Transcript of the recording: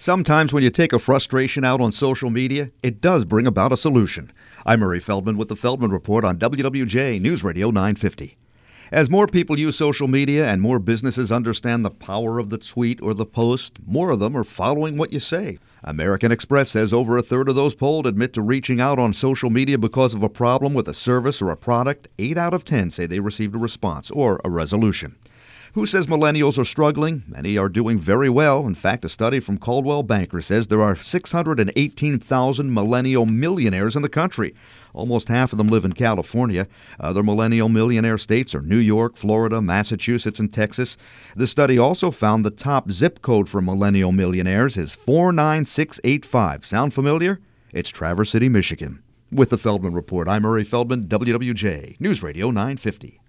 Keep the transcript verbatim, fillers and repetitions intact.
Sometimes when you take a frustration out on social media, it does bring about a solution. I'm Murray Feldman with the Feldman Report on W W J News Radio nine fifty. As more people use social media and more businesses understand the power of the tweet or the post, more of them are following what you say. American Express says over a third of those polled admit to reaching out on social media because of a problem with a service or a product. Eight out of ten say they received a response or a resolution. Who says millennials are struggling? Many are doing very well. In fact, a study from Coldwell Banker says there are six hundred eighteen thousand millennial millionaires in the country. Almost half of them live in California. Other millennial millionaire states are New York, Florida, Massachusetts, and Texas. The study also found the top zip code for millennial millionaires is four nine six eight five. Sound familiar? It's Traverse City, Michigan. With the Feldman Report, I'm Murray Feldman, W W J News Radio nine fifty.